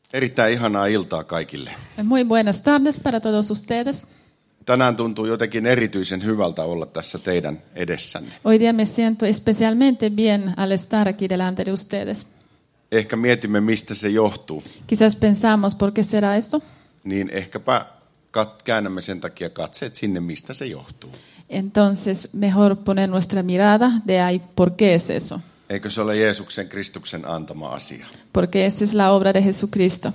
Erittäin ihanaa iltaa kaikille. Muy buenas tardes para todos ustedes. Tänään tuntuu jotenkin erityisen hyvältä olla tässä teidän edessänne. Hoy día me siento especialmente bien al estar aquí delante de ustedes. Ehkä mietimme, mistä se johtuu. Quizás pensamos, ¿por qué será esto? Niin ehkäpä käännämme sen takia katseet sinne, mistä se johtuu. Entonces, mejor poner nuestra mirada de ahí, ¿por qué es eso? Eikö se ole Jeesuksen Kristuksen antama asia? Porque esa es la obra de Jesucristo.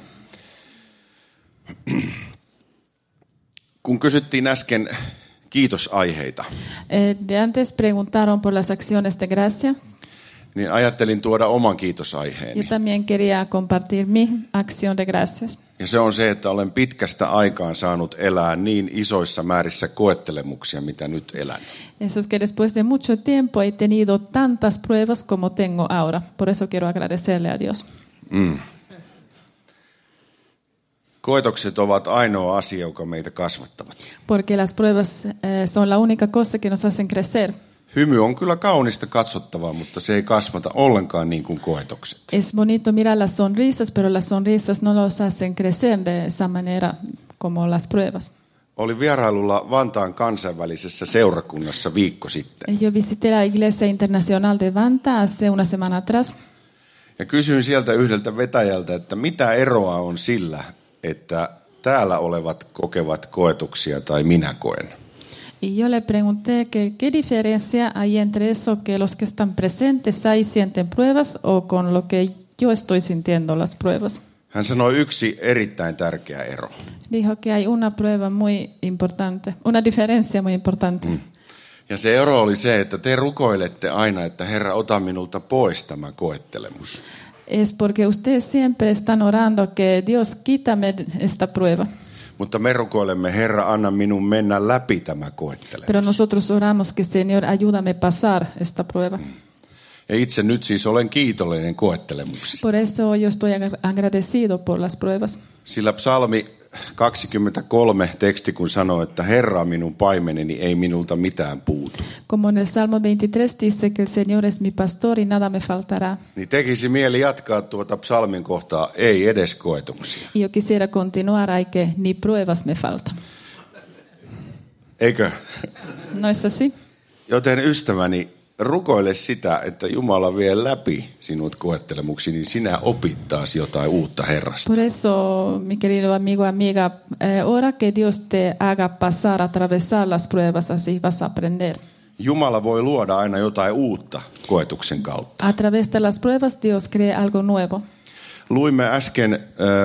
Kun kysyttiin äsken kiitosaiheita, De antes preguntaron por las acciones de gracia. niin ajattelin tuoda oman Yo kiitosaiheeni. también quería compartir mi acción de gracias. Ja se on se, että olen pitkästä aikaan saanut elää niin isoissa määrissä koettelemuksia, mitä nyt elän. Eso es que después de mucho tiempo he tenido tantas pruebas como tengo ahora. Por eso quiero agradecerle a Dios. Koetokset ovat ainoa asia, joka meitä kasvattavat. Porque las pruebas son la única cosa que nos hacen crecer. Hymy on kyllä kaunista katsottavaa, mutta se ei kasvata ollenkaan niin kuin koetokset. Es bonito mirar las sonrisas, pero las sonrisas no los hacen crecer de esa manera como las pruebas. Olin vierailulla Vantaan kansainvälisessä seurakunnassa viikko sitten. Yo visité la Iglesia Internacional de Vanta hace una semana atrás. Ja kysyin sieltä yhdeltä vetäjältä, että mitä eroa on sillä, että täällä olevat kokevat koetuksia tai minä koen. Y yo le pregunté que qué diferencia hay entre eso que los que están presentes ahí sienten pruebas o con lo que yo estoy sintiendo las pruebas. Hän sanoi yksi erittäin tärkeä ero. Dijo que hay una prueba muy importante, una diferencia muy importante. Ja se ero oli se, että te rukoilette aina, että Herra, ota minulta pois tämä koettelemus. Es porque ustedes siempre están orando que Dios quítame esta prueba. Mutta me rukoilemme, Herra, anna minun mennä läpi tämä koettelemus. Pero nosotros oramos que Señor, ayúdame pasar esta prueba. Ja itse nyt siis olen kiitollinen koettelemuksista. Por eso yo estoy agradecido por las pruebas. Sillä psalmi 23 teksti kun sanoo, että Herra on minun paimeneni, ei minulta mitään puutu. Como en el Salmo 23 dice que el Señor es mi pastor y nada me faltará. Niin tekisi mieli jatkaa tuota psalmin kohtaa, ei edes koetuksia. Y yo quisiera continuar, hay que ni pruebas me faltan. Eikö? ¿No es así? Joten ystäväni, rukoile sitä, että Jumala vie läpi sinut koettelemuksiin, niin sinä opit taas jotain uutta Herrasta. Por eso, mi querido amigo, amiga, ora que Dios te haga pasar, atravesar las pruebas, así vas a aprender. Jumala voi luoda aina jotain uutta koetuksen kautta. A través de las pruebas Dios crea algo nuevo. Luimme äsken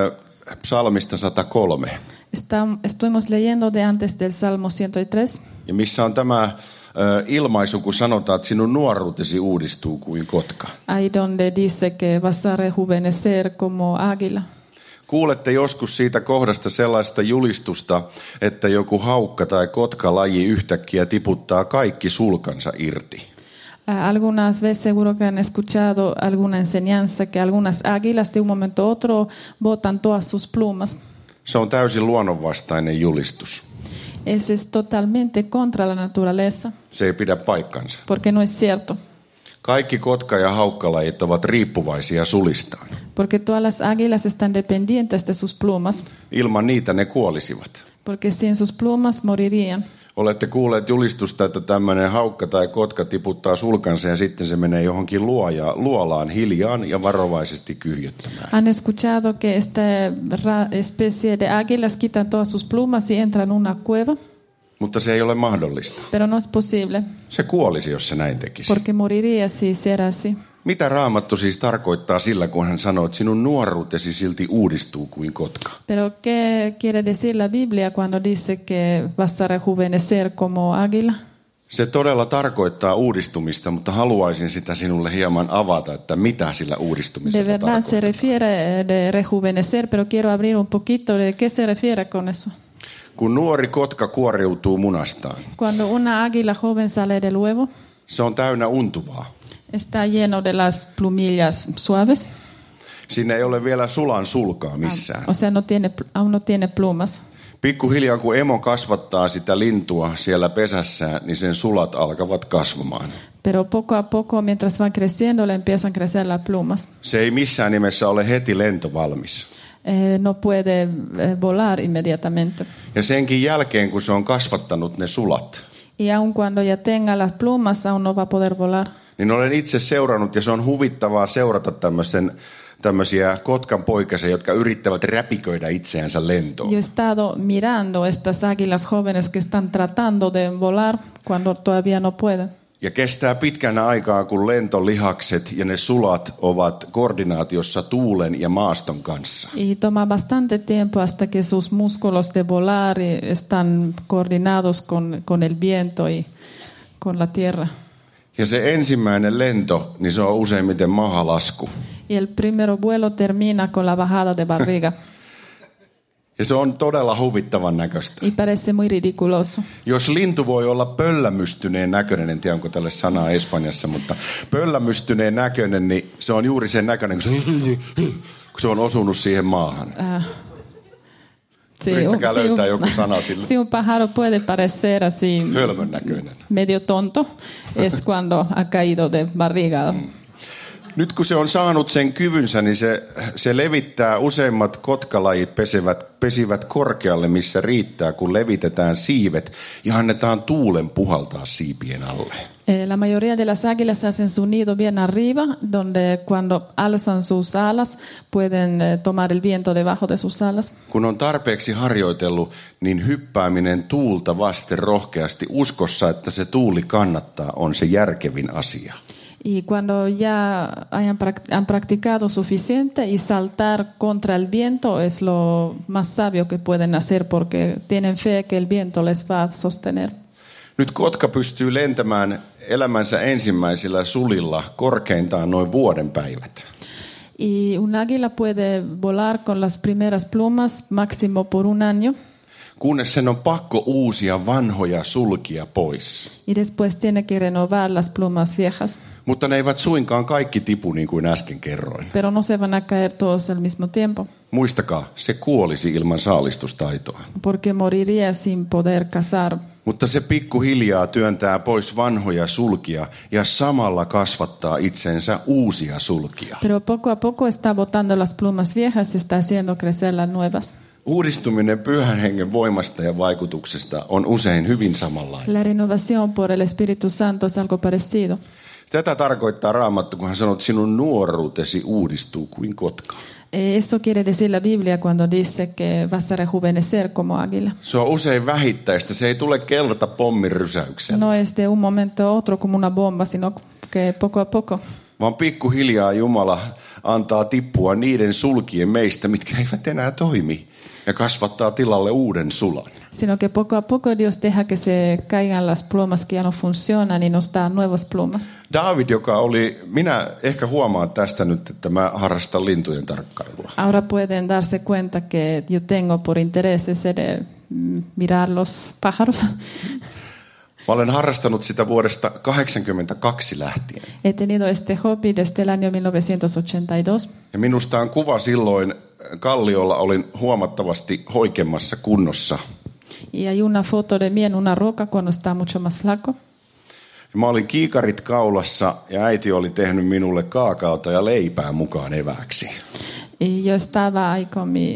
psalmista 103. Estuvimos leyendo de antes del Salmo 103. Ja missä on tämä ilmaisu, kun sanotaan, että sinun nuoruutesi uudistuu kuin kotka. Ahí donde dice que vas a rejuvenecer como águila. Kuulette joskus siitä kohdasta sellaista julistusta, että joku haukka tai kotkalaji yhtäkkiä tiputtaa kaikki sulkansa irti. Algunas veces seguro que han escuchado alguna enseñanza que algunas águilas de un momento a otro botan todas sus plumas. Se on täysin luonnonvastainen julistus. Ese es totalmente contra la naturaleza. Se ei pidä paikkansa. Porque no es cierto. Kaikki kotka- ja haukkalajit ovat riippuvaisia sulistaan. Porque todas las águilas están dependientes de sus plumas. Ilman niitä ne kuolisivat. Porque sin sus plumas morirían. Olette kuulleet julistusta, että tämmöinen haukka tai kotka tiputtaa sulkansa ja sitten se menee johonkin luolaan hiljaan ja varovaisesti kyhjöttämään. Han escuchado que esta especie de águilas quitan todas sus plumas y entran en una cueva. Mutta se ei ole mahdollista. Pero no es posible. Se kuolisi, jos se näin tekisi. Porque moriría si hiciera así. Mitä Raamattu siis tarkoittaa sillä, kun hän sanoo, että sinun nuoruutesi silti uudistuu kuin kotka? Pero ¿qué quiere decir la Biblia cuando dice que vas a rejuvenecer como águila? Se todella tarkoittaa uudistumista, mutta haluaisin sitä sinulle hieman avata, että mitä sillä uudistumisella De verdad tarkoittaa. se refiere de rejuvenecer, pero quiero abrir un poquito de qué se refiere con eso. Kun nuori kotka kuoriutuu munastaan, Cuando una águila joven sale del huevo, se on täynnä untuvaa. está lleno de las plumillas suaves. Siinä ei ole vielä sulan sulkaa missään. O sea, aún no tiene plumas. Pikkuhiljaa kun emo kasvattaa sitä lintua siellä pesässään, niin sen sulat alkavat kasvamaan. Pero poco a poco, mientras van creciendo, le empiezan a crecer las plumas. Se ei missään nimessä ole heti lentovalmis. no puede volar inmediatamente. Ja senkin jälkeen, kun se on kasvattanut ne sulat, Y aun cuando ya tenga las plumas, aún no va a poder volar. niin olen itse seurannut, ja se on huvittavaa seurata tämmöisiä kotkan poikasia, jotka yrittävät räpiköidä itseänsä lentoon. Yo he estado mirando estas águilas jóvenes que están tratando de volar cuando todavía no pueden. Ja kestää pitkän aikaa, kun lentolihakset ja ne sulat ovat koordinaatiossa tuulen ja maaston kanssa. Y toma bastante tiempo hasta que sus músculos de volar están coordinados con el viento y con la tierra. Ja se ensimmäinen lento, niin se on useimmiten mahalasku. Y el primer vuelo termina con la bajada de barriga. Ja se on todella huvittavan näköistä. Y parece muy ridículoso. Jos lintu voi olla pöllämystyneen näköinen, en tiedä onko tälle sanaa Espanjassa, mutta pöllämystyneen näköinen, niin se on juuri sen näköinen, kun se on osunut siihen maahan. Yrittäkää löytää joku sana sille. Si un pájaro puede parecer así Hölmön näköinen. medio tonto, es cuando ha caído de barriga. Nyt kun se on saanut sen kyvynsä, niin se levittää useimmat kotkalajit pesivät korkealle, missä riittää, kun levitetään siivet ja annetaan tuulen puhaltaa siipien alle. La mayoría de las águilas hacen su nido bien arriba, donde cuando alzan sus alas pueden tomar el viento debajo de sus alas. Kun on tarpeeksi harjoitellut, niin hyppääminen tuulta vasten rohkeasti uskossa, että se tuuli kannattaa, on se järkevin asia. Y cuando ya han practicado suficiente y saltar contra el viento es lo más sabio que pueden hacer porque tienen fe que el viento les va a sostener. Nyt kotka pystyy lentämään elämänsä ensimmäisillä sulilla korkeintaan noin vuoden päivät. Y un águila puede volar con las primeras plumas máximo por un año. Kunnes sen on pakko uusia vanhoja sulkia pois. Y después tiene que renovar las plumas viejas. Mutta ne eivät suinkaan kaikki tipu niin kuin äsken kerroin. Pero no se van a caer todos al mismo tiempo. Muistakaa, se kuolisi ilman saalistustaitoa. Porque moriría sin poder cazar. Mutta se pikkuhiljaa työntää pois vanhoja sulkia ja samalla kasvattaa itsensä uusia sulkia. Pero poco a poco está botando las plumas viejas y está haciendo crecer las nuevas. Uudistuminen Pyhän Hengen voimasta ja vaikutuksesta on usein hyvin samanlainen. La renovación por el Espíritu Santo es algo parecido. Tätä tarkoittaa Raamattu, kun hän sanoo, että sinun nuoruutesi uudistuu kuin kotka. Eso quiere decir la Biblia cuando dice que vas a rejuvenecer como águila. Se on usein vähittäistä, se ei tule kelta pommin rysäyksellä. No es de un momento a otro como una bomba, sino que poco a poco. Vaan pikkuhiljaa Jumala antaa tippua niiden sulkien meistä, mitkä eivät enää toimi, ja kasvattaa tilalle uuden sulan. Sino que poco a poco Dios deja que se caigan las plumas que ya no funcionan y nos da nuevas plumas. David, joka oli, minä ehkä huomaan tästä nyt, että mä harrastan lintujen tarkkailua. Ahora pueden darse cuenta que yo tengo por interés ese de mirar los pájaros. Mä olen harrastanut sitä vuodesta 1982 lähtien. He tenido este hobby desde el año 1982. Ja minusta on kuva silloin kalliolla olin huomattavasti hoikemmassa kunnossa. Y hay una foto de mí en una roca cuando estaba mucho más flaco. Mä olin kiikarit kaulassa ja äiti oli tehnyt minulle kaakaota ja leipää mukaan evääksi. Y yo estaba ahí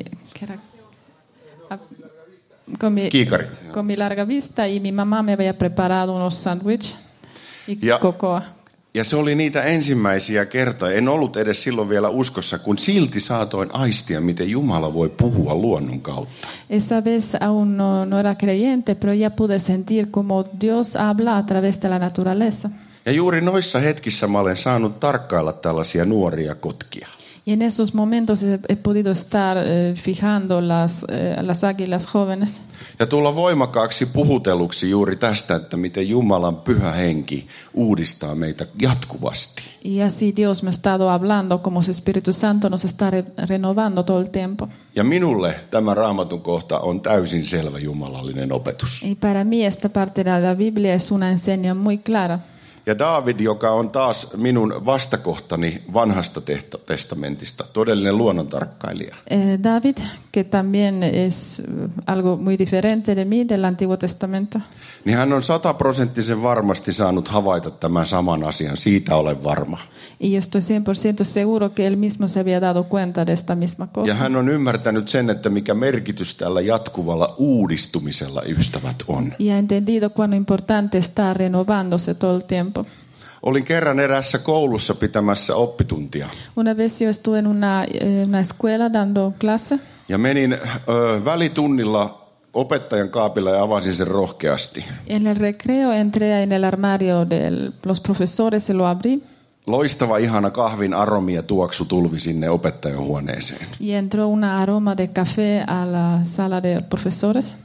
con mi larga vista y mi mamá me había preparado unos sándwiches y cocoa. Ja se oli niitä ensimmäisiä kertoja. En ollut edes silloin vielä uskossa, kun silti saatoin aistia, miten Jumala voi puhua luonnon kautta. Esa vez aún no era creyente, pero ya pude sentir como Dios habla a través de la naturaleza. Ja juuri noissa hetkissä mä olen saanut tarkkailla tällaisia nuoria kotkia. Y en esos momentos he podido estar fijando las águilas jóvenes. Ja tulla voimakkaaksi puhuteluksi juuri tästä, että miten Jumalan pyhä henki uudistaa meitä jatkuvasti. Y así Dios me ha estado hablando como su Espíritu Santo nos está renovando todo el tiempo. Ja minulle tämä Raamatun kohta on täysin selvä jumalallinen opetus. Y para mí esta parte de la Biblia es una enseñanza muy clara. Ja David, joka on taas minun vastakohtani vanhasta testamentista, todellinen luonnontarkkailija. David, que también es algo muy diferente de mí del Antiguo Testamento. Niin hän on 100% varmasti saanut havaita tämän saman asian, siitä olen varma. Y yo estoy 100% seguro que él mismo se había dado cuenta de esta misma cosa. Ja hän on ymmärtänyt sen, että mikä merkitys tällä jatkuvalla uudistumisella, ystävät, on. Y ha entendido cuán importante está renovándose todo el tiempo. Olin kerran erässä koulussa pitämässä oppituntia. Una vez yo estuve en una escuela dando clase. Ja menin välitunnilla opettajan kaapilla ja avasin sen rohkeasti. En el recreo entré en el armario de los profesores y lo abrí. Loistava, ihana kahvin aromi ja tuoksu tulvi sinne opettajan huoneeseen. Y entró una aroma de café a la sala de profesores.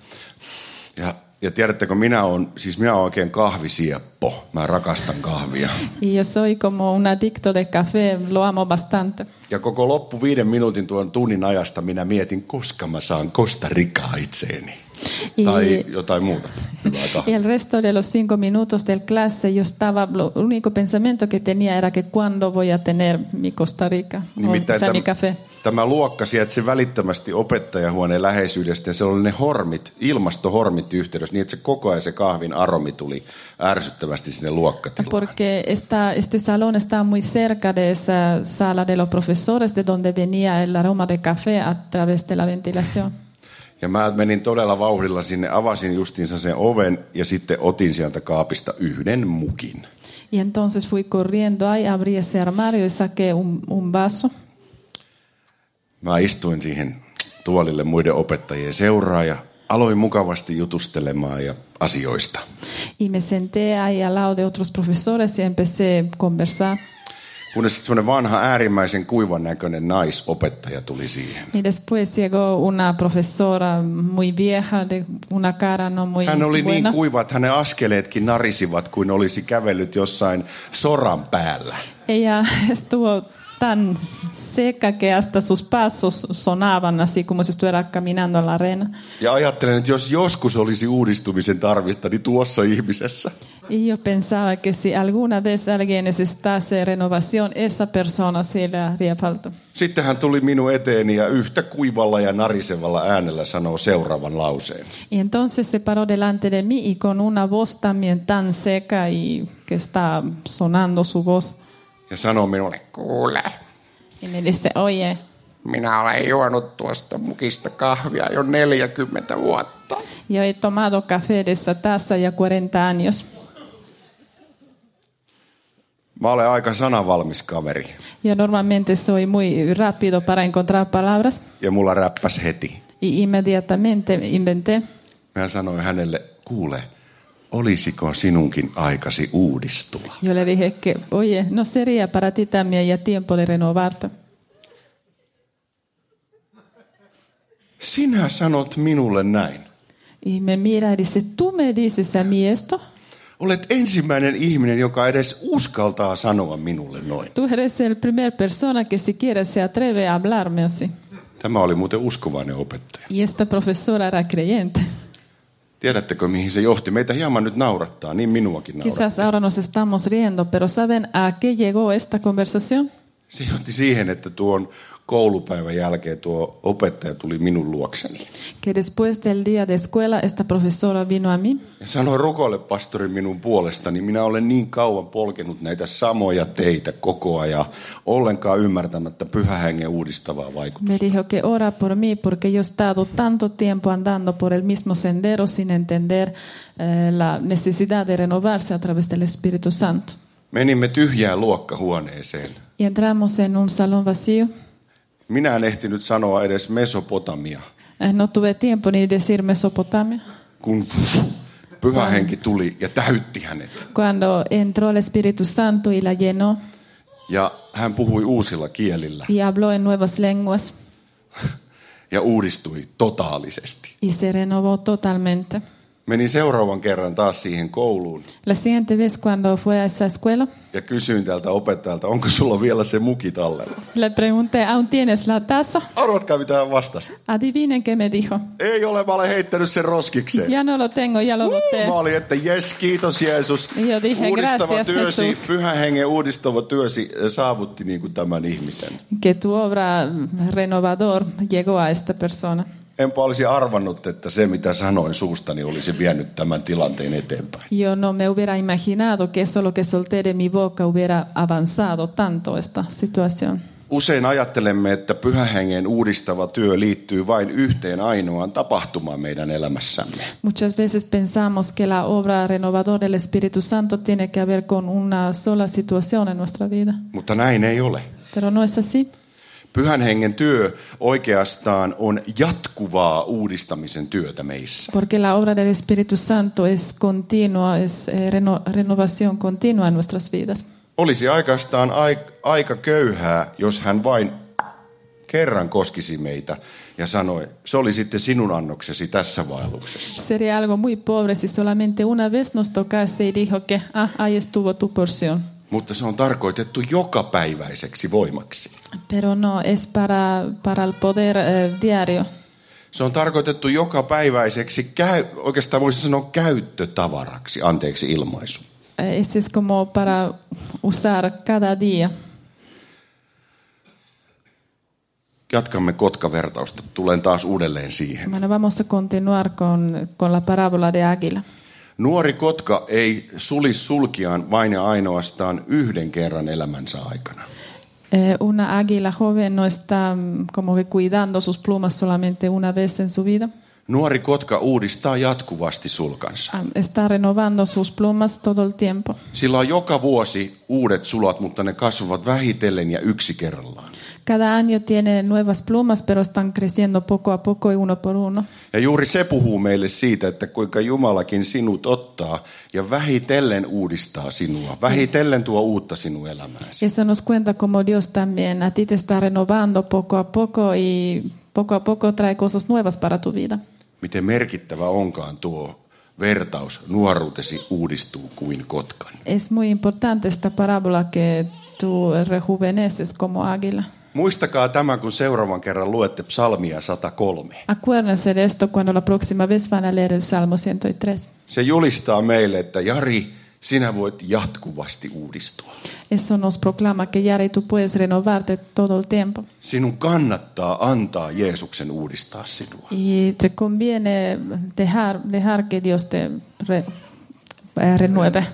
Ja tiedättekö, minä olen oikein kahvisieppo. Mä rakastan kahvia. Y yo soy como un adicto de café, lo amo bastante. Ja koko loppu 5 minuutin tuon tunnin ajasta minä mietin, koska mä saan Costa Ricaa itseeni. Tai jotain muuta. Y el resto de los 5 minutos del clase yo estaba, lo único pensamiento que tenía era que cuándo voy a tener mi Costa Rica, o sea, mi café. Tämä luokka sijaitsi välittömästi opettajahuoneen läheisyydestä ja se oli ne hormit, ilmastohormit yhteydessä, niin että se koko ajan se kahvin aromi tuli ärsyttävästi sinne luokkatilaan. Porque este salón está muy cerca de esa sala de los profesores de donde venía el aroma de café a través de la ventilación. Ja mä menin todella vauhdilla sinne, avasin justiinsa sen oven ja sitten otin sieltä kaapista yhden mukin. Y entonces fui corriendo ahí, abrí ese armario y saqué un vaso. Mä istuin siihen tuolille muiden opettajien seuraan ja aloin mukavasti jutustelemaan ja asioista. Y me senté ahí al lado de otros profesores y empecé a conversar. Kunnes sitten semmoinen vanha äärimmäisen kuivan näköinen naisopettaja tuli siihen. Y después llegó una profesora muy vieja, de una cara no muy Hän oli buena. niin kuiva, että hänen askeleetkin narisivat, kuin olisi kävellyt jossain soran päällä. Ella estuvo tan seca que hasta sus pasos sonaban así como si estuviera caminando en la arena. Ja ajattelen, että jos joskus olisi uudistumisen tarvista, niin tuossa ihmisessä. Y yo pensaba que si alguna vez alguien necesitase renovación, esa persona se le haría falta. Sitten hän tuli minun eteeni ja yhtä kuivalla ja narisevalla äänellä sanoo seuraavan lauseen. Y entonces se paró delante de mí y con una voz también tan seca y que está sonando su voz. Ja sanoo minulle, kuule. Y me dice, oye. Minä olen juonut tuosta mukista kahvia jo 40 vuotta. Yo he tomado café de esa taza ya 40 años. Mä olen aika sanavalmis kaveri. Yo normalmente soy muy rápido para encontrar palabras. Ja mulla räppäs heti. Y inmediatamente inventé. Mä sanoin hänelle, kuule, olisiko sinunkin aikasi uudistua? Yo le dije que, oye, no sería para ti también ya tiempo de renovarte. Sinä sanot minulle näin. Y me mira y dice, ¿tú me dices a mí esto? Olet ensimmäinen ihminen, joka edes uskaltaa sanoa minulle noin. Tú eres el primer persona que siquiera se atreve a hablarme así. Tämä oli muuten uskovainen opettaja. Y esta profesora era creyente. Tiedättekö, mihin se johti? Meitä hieman nyt naurattaa, niin minuakin naurattaa. Quizás ahora nos estamos riendo, pero ¿saben a qué llegó esta conversación? Se johti siihen, että tuon koulupäivän jälkeen tuo opettaja tuli minun luokseni. Que después del día de escuela esta profesora vino a mí. Ja sanoi rukoile pastori minun puolestani, minä olen niin kauan polkenut näitä samoja teitä koko ajan, ollenkaan ymmärtämättä Pyhän Hengen uudistavaa vaikutusta. Me dijo que ora por mí porque yo he estado tanto tiempo andando por el mismo sendero sin entender la necesidad de renovarse a través del Espíritu Santo. Menimme tyhjään luokkahuoneeseen. Y entramos en un salón vacío. Minä en ehtinyt sanoa edes Mesopotamia. No tuve tiempo ni decir Mesopotamia. Kun Pyhä Henki tuli ja täytti hänet. Cuando entró el Espíritu Santo y la llenó. Ja hän puhui uusilla kielillä. Y habló en nuevas lenguas. Ja uudistui totaalisesti. Y se renovó totalmente. Menin seuraavan kerran taas siihen kouluun La siguiente vez cuando fue a esa escuela, ja kysyin tältä opettajalta, onko sulla vielä se muki tallella. le pregunté, ¿aún tienes la taza? Arvatkaa mitä hän vastasi. Adivinen qué me dijo. Ei ole, mä olen heittänyt sen roskikseen. Ya no lo tengo, ya lo boté. Mä olin, että jes, kiitos Jeesus. Yo dije, Uudistava gracias, työsi, Jesús. Pyhän Hengen uudistava työsi saavutti niin kuin tämän ihmisen. Que tu obra renovador llegó a esta persona. Enpä olisi arvannut, että se mitä sanoin suustani olisi vienyt tämän tilanteen eteenpäin. Yo no me hubiera imaginado que eso lo que solté de mi boca hubiera avanzado tanto esta situación. Usein ajattelemme, että Pyhän Hengen uudistava työ liittyy vain yhteen ainoaan tapahtumaan meidän elämässämme. Muchas veces pensamos que la obra renovadora del Espíritu Santo tiene que ver con una sola situación en nuestra vida. Mutta näin ei ole. Pero no es así. Pyhän Hengen työ oikeastaan on jatkuvaa uudistamisen työtä meissä. Porque la obra del Espíritu Santo es continua, es renovación continua en nuestras vidas. Olisi oikeastaan aika köyhää, jos hän vain kerran koskisi meitä ja sanoi, se oli sitten sinun annoksesi tässä vaelluksessa. Sería algo muy pobre si solamente una vez nos tocase y dijo que ahí estuvo tu porción. Mutta se on tarkoitettu jokapäiväiseksi voimaksi. Pero no, es para el poder diario. Se on tarkoitettu jokapäiväiseksi, oikeastaan voisi sanoa käyttötavaraksi, anteeksi ilmaisu. Es como para usar cada día. Jatkamme Kotka-vertausta. Tulen taas uudelleen siihen. Bueno, vamos a continuar con la parábola de Águila. Nuori kotka ei sulisi sulkiaan vain ja ainoastaan yhden kerran elämänsä aikana. Una águila joven no está como que cuidando sus plumas solamente una vez en su vida. Nuori kotka uudistaa jatkuvasti sulkansa. Está renovando sus plumas todo el tiempo. Sillä on joka vuosi uudet sulat, mutta ne kasvavat vähitellen ja yksi kerrallaan. Cada año tiene nuevas plumas, pero están creciendo poco a poco y uno por uno. Ja juuri se puhuu meille siitä, että kuinka Jumalakin sinut ottaa ja vähitellen uudistaa sinua. Vähitellen tuo uutta sinun elämääsi. Eso nos cuenta como Dios también a ti te está renovando poco a poco trae cosas nuevas para tu vida. Miten merkittävä onkaan tuo vertaus, nuoruutesi uudistuu kuin kotkan. Es muy importante esta parábola que tú rejuveneces como águila. Muistakaa tämä, kun seuraavan kerran luette psalmia 103. Acuérdense de esto cuando la próxima vez van a leer el Salmo 103. Se julistaa meille, että Jari, sinä voit jatkuvasti uudistua. Eso nos proclama que Yari, tú puedes renovarte todo el tiempo. Sinun kannattaa antaa Jeesuksen uudistaa sinua. Y te conviene dejar que Dios te renueve.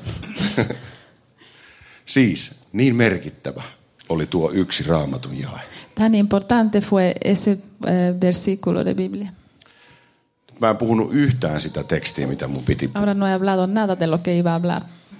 Siis, niin merkittävä oli tuo yksi Raamatun jae. Tan importante fue ese versículo de Biblia. Mä en puhunut yhtään sitä tekstiä, mitä mun piti puhua. Ahora no he hablado nada de lo que iba a hablar.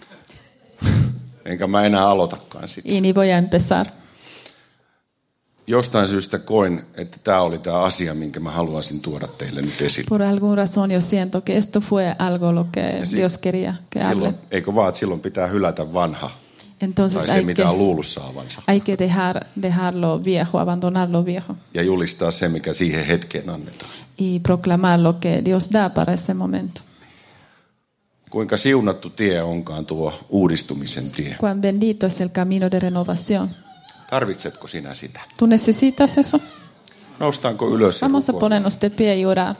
Enkä mä enää aloitakaan sitä. Y ni voy a empezar. Jostain syystä koin, että tämä oli tämä asia, minkä mä haluaisin tuoda teille nyt esille. Por algún razón yo siento que esto fue algo lo que Dios quería que hable. Silloin, eikö vaan, että silloin pitää hylätä vanha. Entonces tai se, mitä on luullut saavansa. Hay que dejar lo viejo, abandonar lo viejo. Ja julistaa se, mikä siihen hetkeen annetaan. Y proclamar lo que Dios da para ese momento. Kuinka siunattu tie onkaan tuo uudistumisen tie. Cuán bendito es el camino de renovación. Tarvitsetko sinä sitä? ¿Tú necesitas eso? Noustaanko ylös? Vamos a ponernos de pie y orar.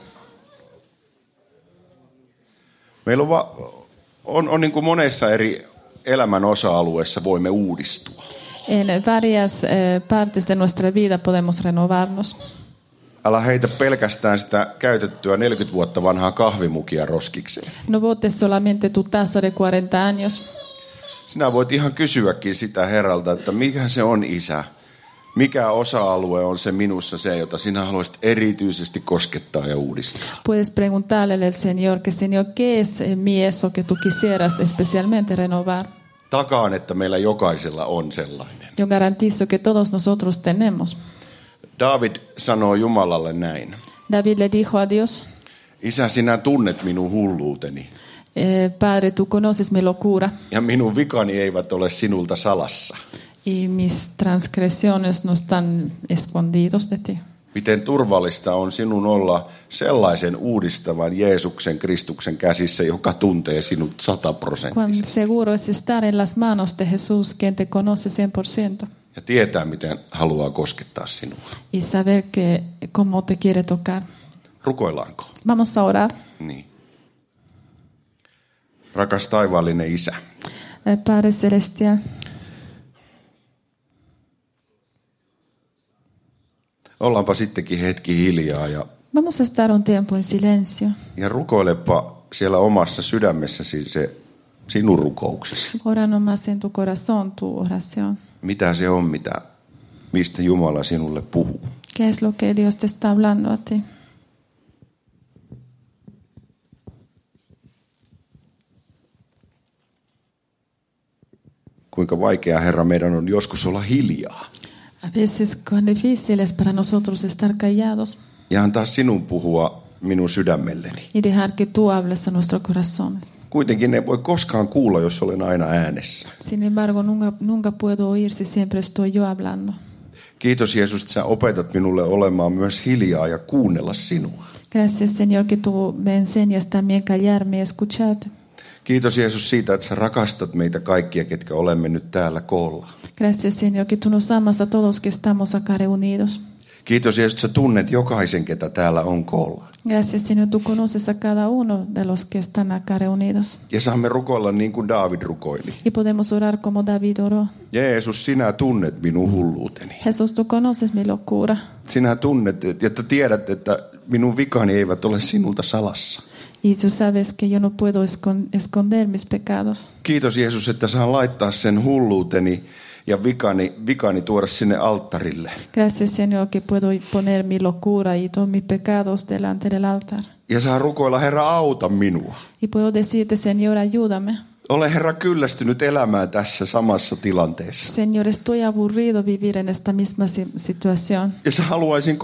Meillä on niin kuin monessa eri elämän osa-alueessa voimme uudistua. En varias partes de nuestra vida podemos renovarnos. Älä heitä pelkästään sitä käytettyä 40 vuotta vanhaa kahvimukia roskikseen. No botes solamente tu taza de 40 años. Sinä voit ihan kysyäkin sitä Herralta, että mikä se on, Isä? Mikä osa-alue on se minussa se, jota sinä haluaisit erityisesti koskettaa ja uudistaa? Puedes preguntarle al Señor, que Señor, ¿qué es mi eso que tú quisieras especialmente renovar? Takaan, että meillä jokaisella on sellainen. Yo garantizo que todos nosotros tenemos. David sanoo Jumalalle näin. David le dijo a Dios, Isä, sinä tunnet minun hulluuteni. Padre, tú conoces mi locura. Ja minun vikani eivät ole sinulta salassa. Y mis transgresiones no están escondidos de ti. Miten turvallista on sinun olla sellaisen uudistavan Jeesuksen Kristuksen käsissä, joka tuntee sinut 100%. Cuán seguro es estar en las manos de Jesús, quien te conoce 100%. Ja tietää, miten haluaa koskettaa sinua. Y saber que cómo te quiere tocar. Rukoillaanko? Vamos a orar. Niin. Rakas taivaallinen Isä. Padre Celestial, Ollaanpa sittenkin hetki hiljaa vamos a estar un tiempo en silencio. ja rukoilepa siellä omassa sydämessäsi se sinun rukouksesi. Ora nomás en tu corazón tu oración. Mitä se on, mistä Jumala sinulle puhuu? ¿Qué es lo que Dios te está hablando a ti? Kuinka vaikea, Herra, meidän on joskus olla hiljaa A veces cuán difícil es para nosotros estar callados ja antaa sinun puhua minun sydämelleni. y dejar que tú hables a nuestro corazón. Kuitenkin ei voi koskaan kuulla, jos olen aina äänessä. Sin embargo, nunca puedo oír si siempre estoy yo hablando. Kiitos Jeesus, että sä opetat minulle olemaan myös hiljaa ja kuunnella sinua. Gracias, Señor, que tú me enseñas también callarme y escucharte. Kiitos Jeesus siitä, että sä rakastat meitä kaikkia, ketkä olemme nyt täällä koolla. Gracias, Señor, que tú nos amas a todos que estamos acá reunidos. Kiitos Jeesus, että sä tunnet jokaisen, ketä täällä on koolla. Gracias, Señor, tú conoces a cada uno de los que están acá reunidos. Ja saamme rukoilla niin kuin Daavid rukoili. Y podemos orar como David oró. Jeesus, sinä tunnet minun hulluuteni. Jesús, tú conoces mi locura. Sinä tunnet, että tiedät, että minun vikani eivät ole sinulta salassa. Y tú sabes que yo no puedo esconder mis pecados. Kiitos Jeesus, että saan laittaa sen hulluuteni ja vikani tuoda sinne alttarille. Gracias, Señor, que puedo poner mi locura y todos mis pecados delante del altar. Ja saa rukoilla, Herra, auta minua. Y puedo decirte, Señor, ayúdame. Ole Herra kyllästynyt elämään tässä samassa tilanteessa. Señor, estoy aburrido vivir en esta misma situación. Ja haluaisin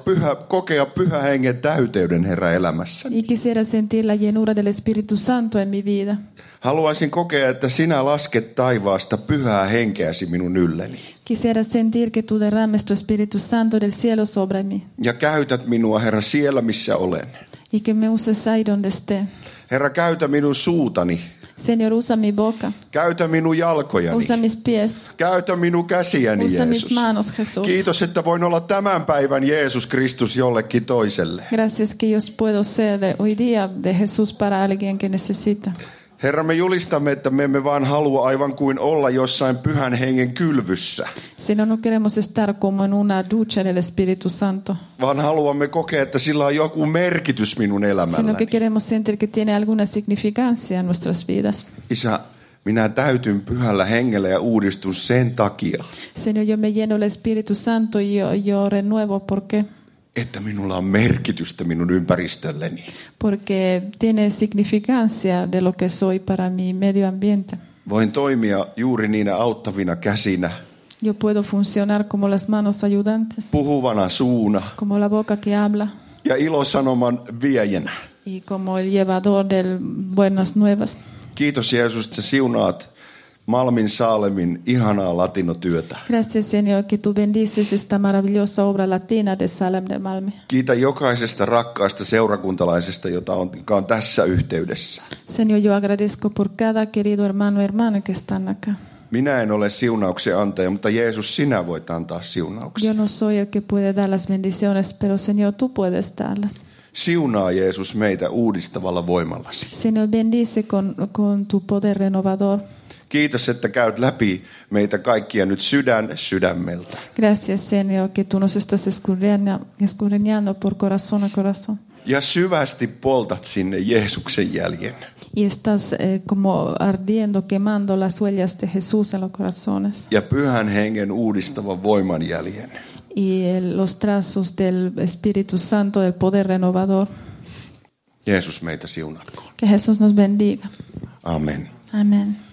kokea pyhä hengen täyteyden, Herra, elämässäni. Y quisiera sentir la llenura del Espíritu Santo en mi vida. Haluaisin kokea, että sinä lasket taivaasta pyhää henkeäsi minun ylleni. Quisiera sentir que tú derrames tu Espíritu Santo del cielo sobre mí. Ja käytät minua, Herra, siellä missä olen. Y que me uses ahí donde esté. Herra, käytä minun suutani. Señor, usa mi boca. Käytä minun jalkojani. Usa mis pies. Käytä minun käsiäni, Usa mis Jeesus. manos, Jesús. Kiitos, että voin olla tämän päivän Jeesus Kristus jollekin toiselle. Gracias que yo puedo ser hoy día de Jesús para alguien que necesita. Herra, me julistamme, että me emme vaan halua aivan kuin olla jossain pyhän hengen kylvyssä, Señor, no queremos estar como en una ducha del Espíritu Santo, vaan haluamme kokea, että sillä on joku merkitys minun sino que elämälläni. queremos sentir que tiene alguna significancia en nuestras vidas. Isä, minä täytyn pyhällä hengellä ja uudistun sen takia, Señor, yo me lleno del Espíritu Santo y yo renuevo. ¿Por qué? että minulla on merkitystä minun ympäristölleni. Porque tiene significancia de lo que soy para mi medio ambiente. Voin toimia juuri niinä auttavina käsinä, Yo puedo funcionar como las manos ayudantes, puhuvana suuna como la boca que habla ja ilosanoman viejänä. y como el llevador de buenas nuevas. Kiitos Jeesus, että siunaat Malmin Saalemin ihanaa latinotyötä. Gracias, Señor, que tú bendices esta maravillosa obra latina de Salem de Malmö. Kiitä jokaisesta rakkaasta seurakuntalaisesta, joka on tässä yhteydessä. Señor, yo agradezco por cada querido hermano y hermana que están acá. Minä en ole siunauksen antaja, mutta Jeesus, sinä voit antaa siunauksia. Yo no soy el que puede dar las bendiciones, pero Señor, tú puedes darlas. Siunaa Jeesus meitä uudistavalla voimallasi. Señor, bendice con tu poder renovador. Kiitos, että käyt läpi meitä kaikkia nyt sydämeltä. Gracias, Señor, que tú nos estás escudriñando por corazón a corazón. Ja syvästi poltat sinne Jeesuksen jäljen. Y estás como ardiendo, quemando las huellas de Jesús en los corazones. Ja pyhän hengen uudistavan voiman jäljen. Y los trazos del Espíritu Santo, del poder renovador. Jeesus meitä siunatkoon. Que Jesús nos bendiga. Amen. Amén.